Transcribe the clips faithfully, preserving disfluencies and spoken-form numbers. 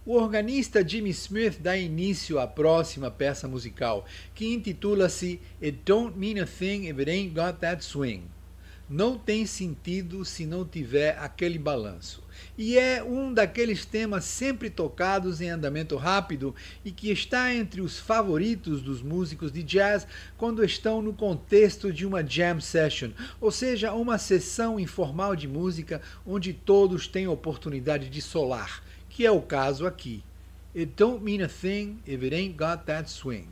O organista Jimmy Smith dá início à próxima peça musical, que intitula-se It Don't Mean a Thing If It Ain't Got That Swing. Não tem sentido se não tiver aquele balanço. E é um daqueles temas sempre tocados em andamento rápido e que está entre os favoritos dos músicos de jazz quando estão no contexto de uma jam session, ou seja, uma sessão informal de música onde todos têm oportunidade de solar, que é o caso aqui. It don't mean a thing if it ain't got that swing.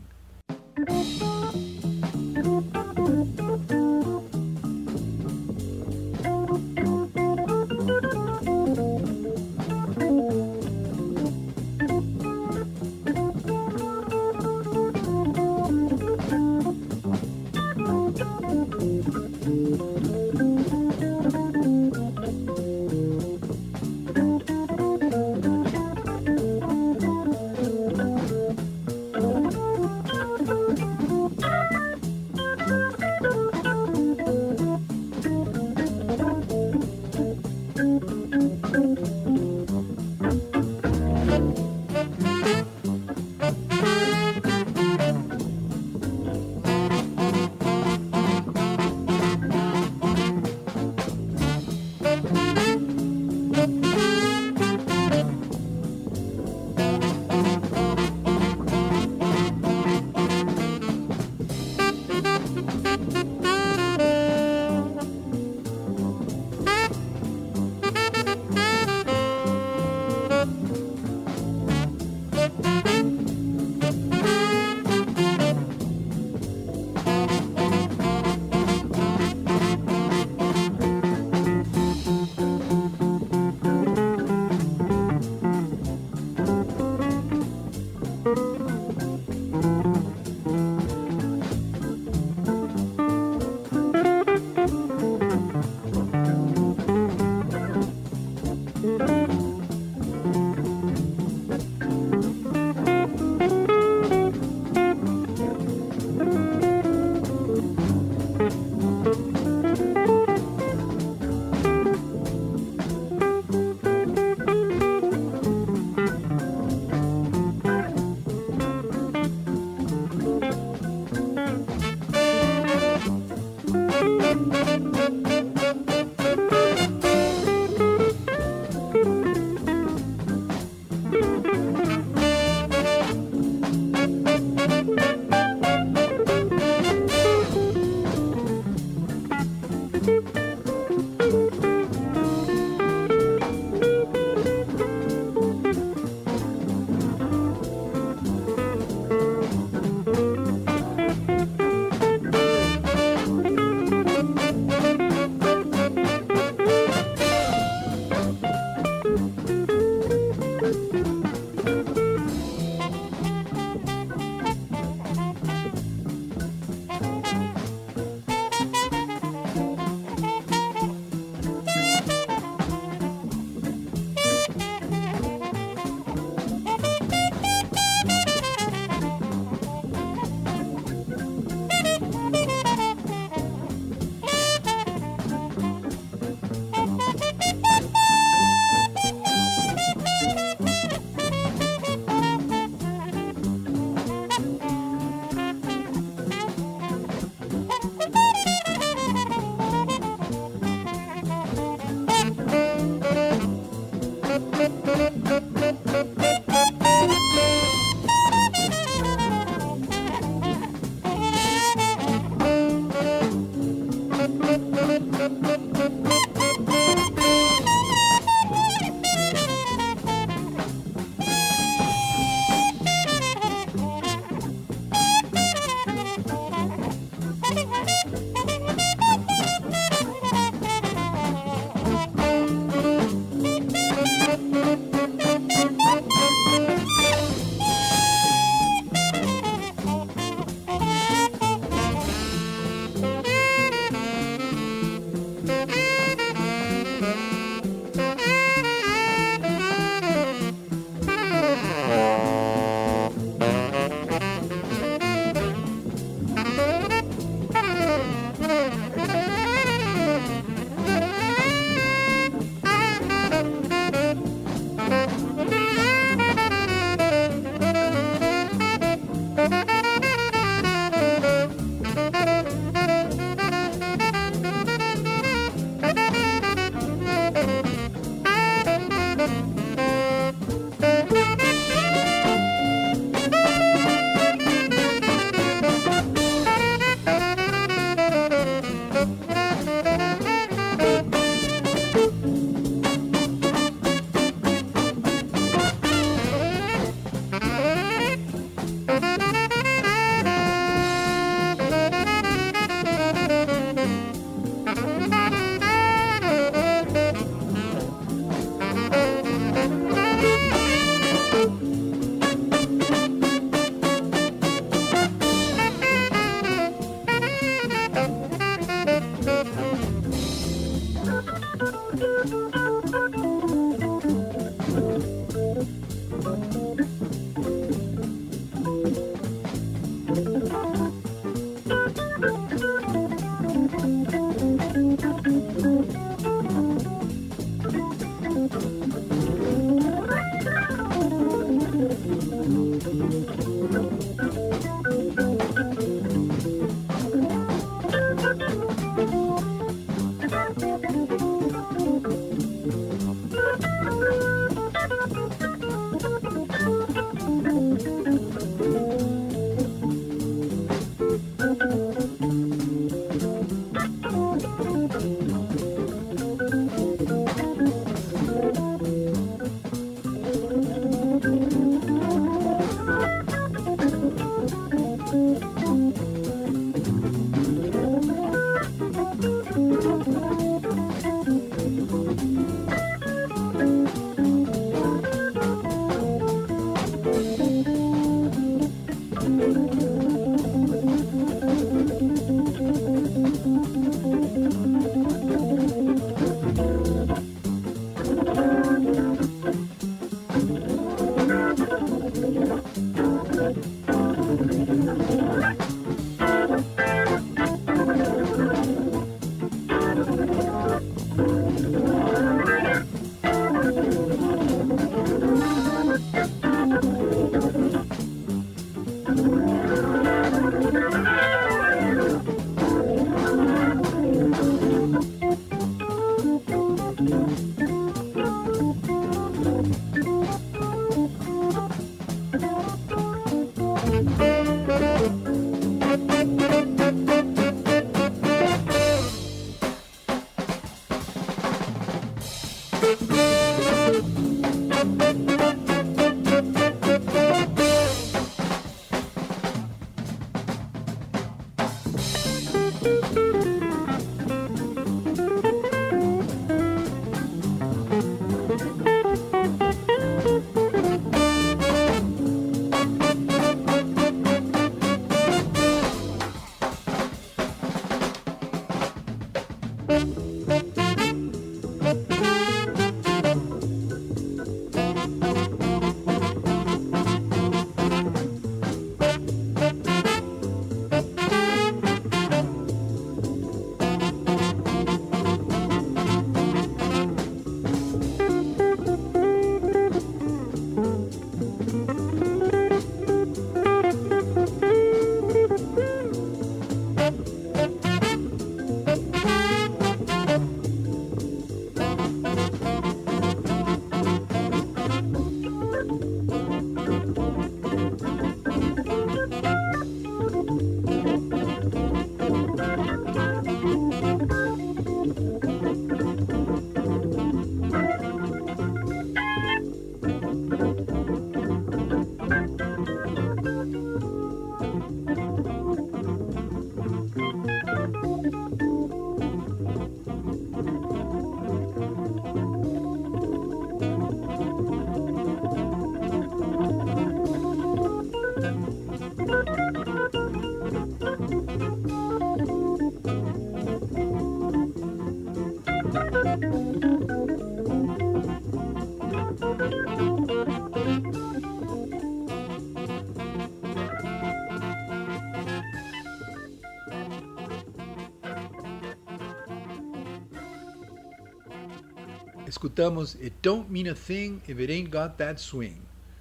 Escutamos It Don't Mean a Thing If It Ain't Got That Swing.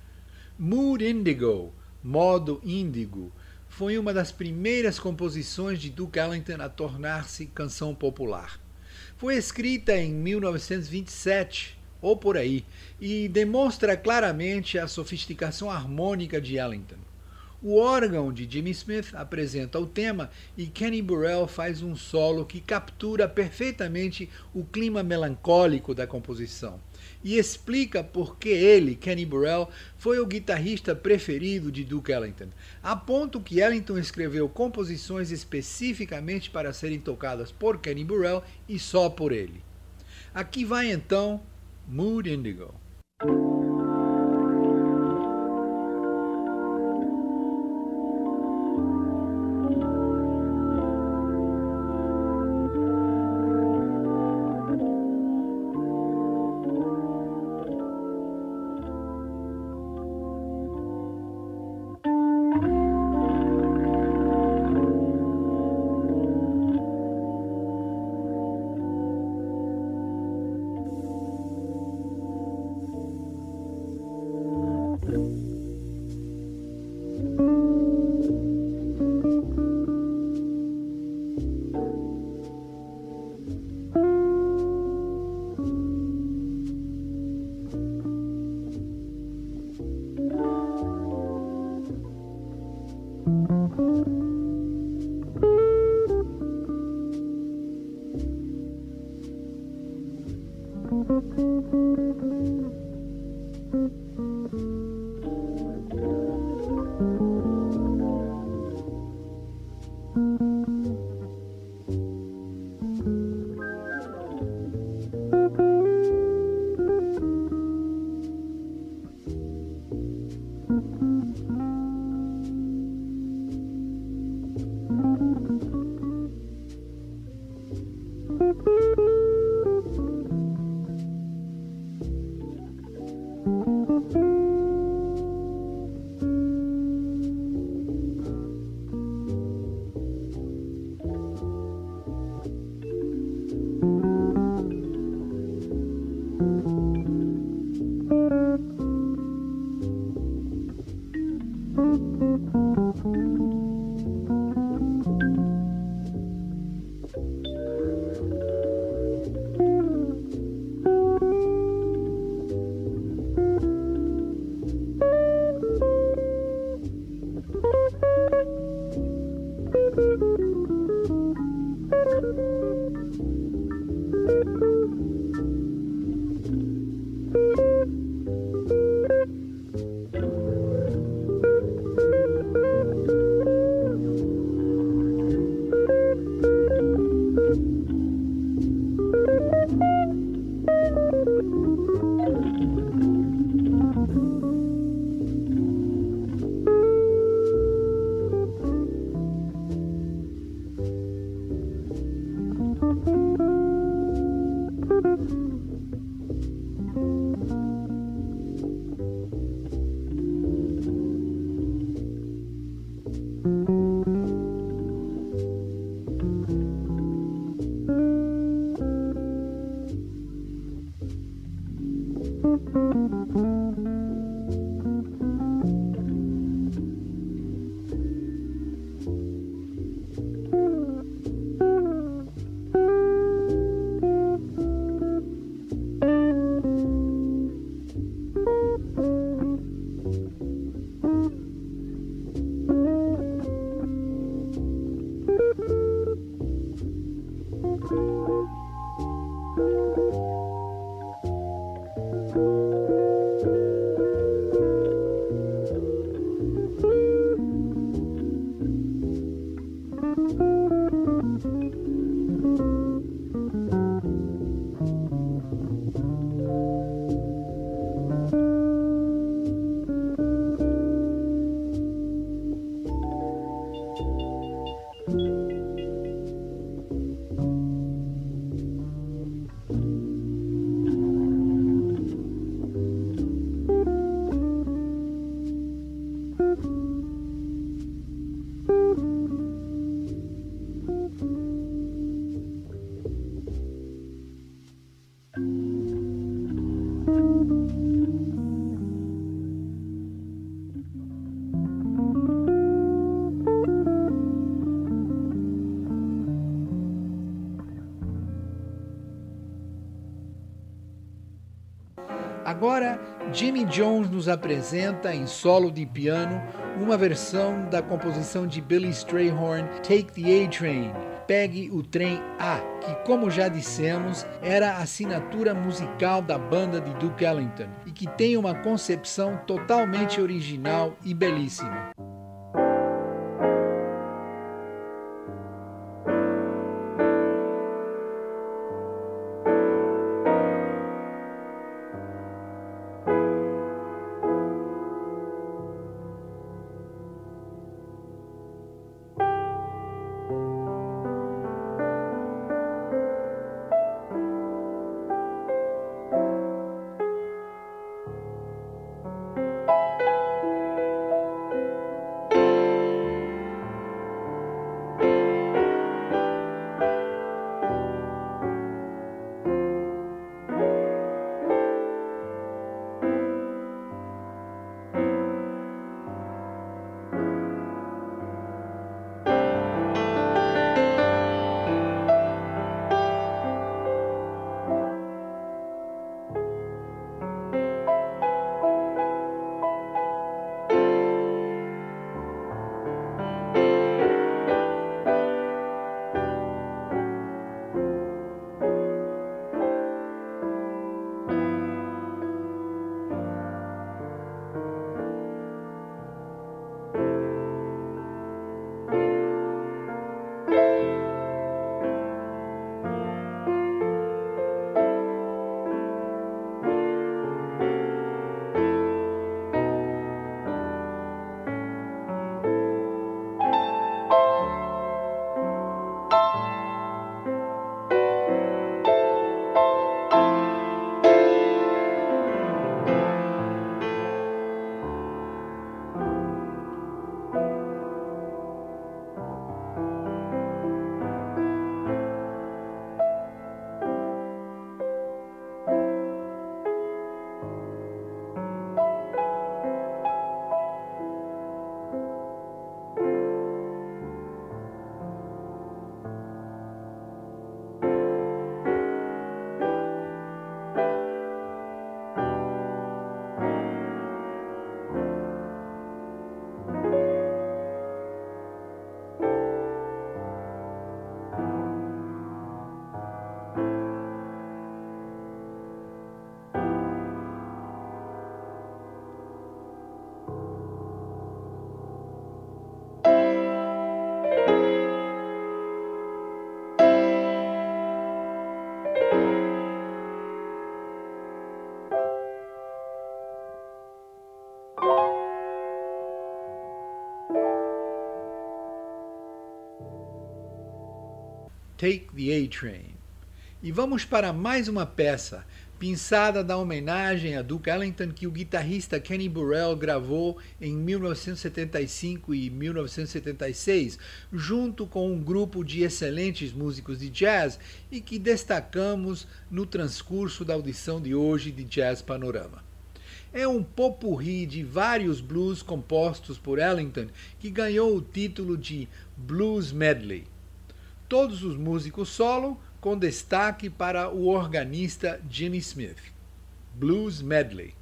Mood Indigo, Modo Índigo, foi uma das primeiras composições de Duke Ellington a tornar-se canção popular. Foi escrita em mil novecentos e vinte e sete, ou por aí, e demonstra claramente a sofisticação harmônica de Ellington. O órgão de Jimmy Smith apresenta o tema e Kenny Burrell faz um solo que captura perfeitamente o clima melancólico da composição e explica por que ele, Kenny Burrell, foi o guitarrista preferido de Duke Ellington, a ponto que Ellington escreveu composições especificamente para serem tocadas por Kenny Burrell e só por ele. Aqui vai então Mood Indigo. Agora, Jimmy Jones nos apresenta em solo de piano uma versão da composição de Billy Strayhorn, Take the A-Train, Pegue o Trem A, que, como já dissemos, era a assinatura musical da banda de Duke Ellington e que tem uma concepção totalmente original e belíssima. Take the A-Train. E vamos para mais uma peça, pinçada da homenagem a Duke Ellington, que o guitarrista Kenny Burrell gravou em mil novecentos e setenta e cinco e mil novecentos e setenta e seis, junto com um grupo de excelentes músicos de jazz e que destacamos no transcurso da audição de hoje de Jazz Panorama. É um popurrí de vários blues compostos por Ellington que ganhou o título de Blues Medley. Todos os músicos solo, com destaque para o organista Jimmy Smith. Blues Medley.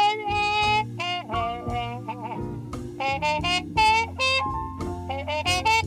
Thank you.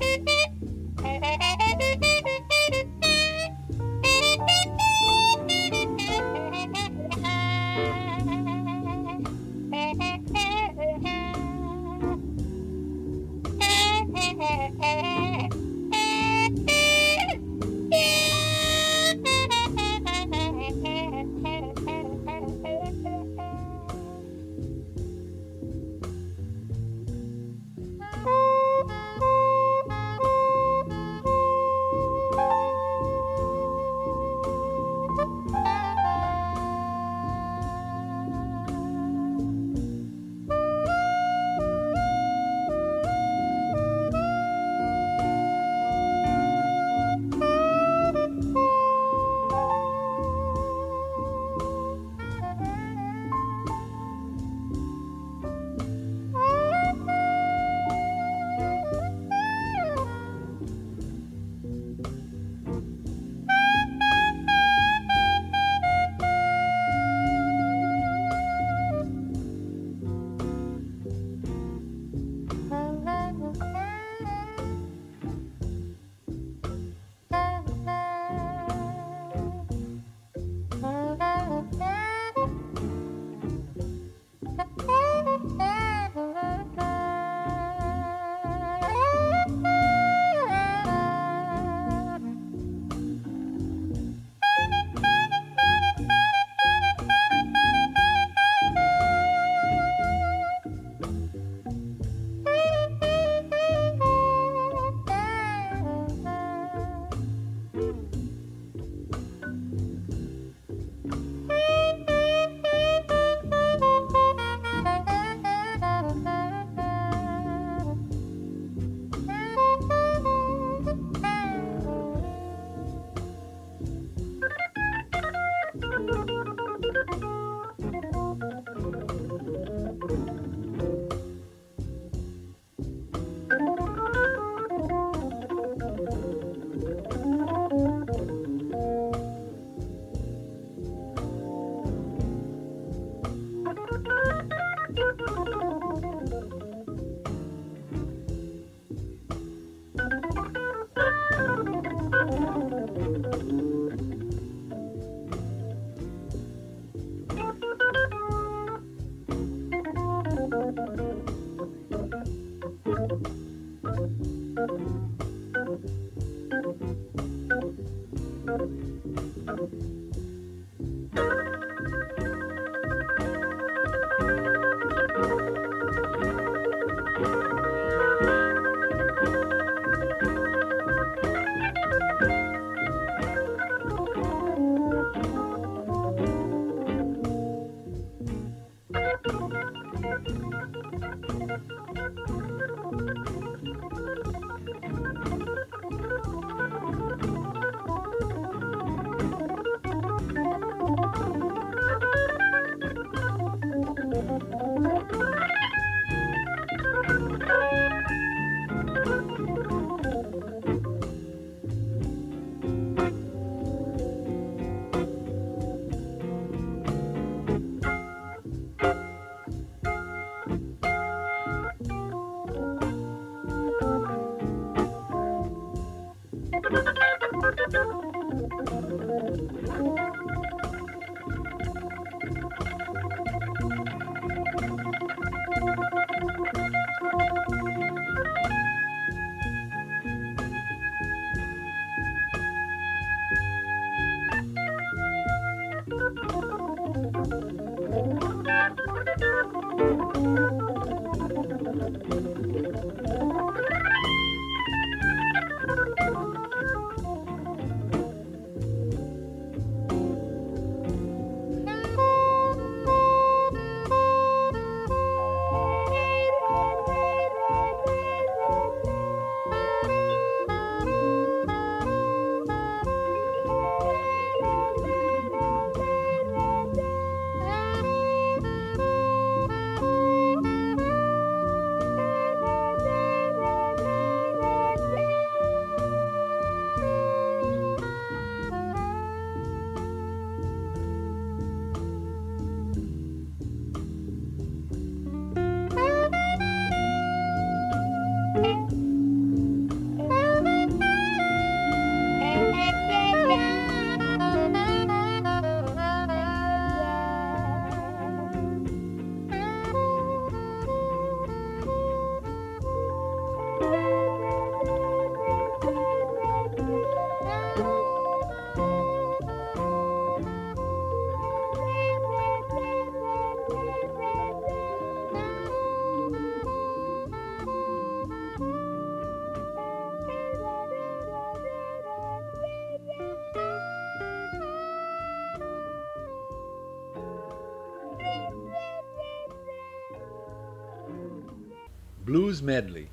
Blues Medley.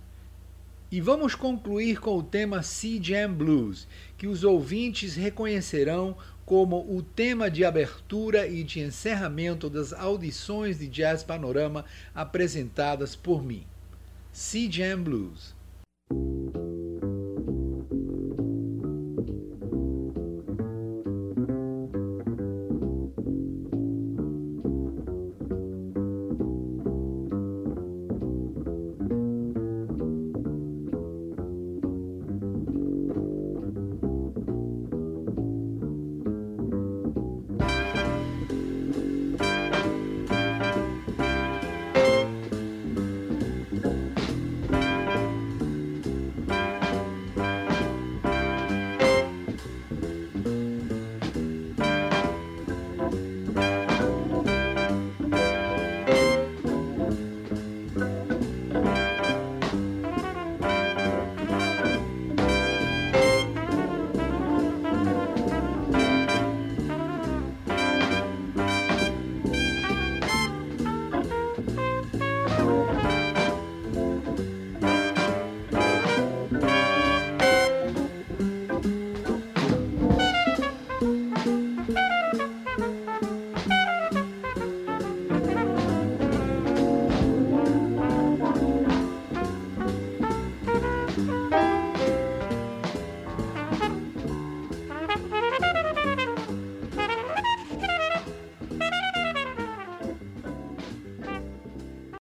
E vamos concluir com o tema Sea Jam Blues, que os ouvintes reconhecerão como o tema de abertura e de encerramento das audições de Jazz Panorama apresentadas por mim. Sea Jam Blues.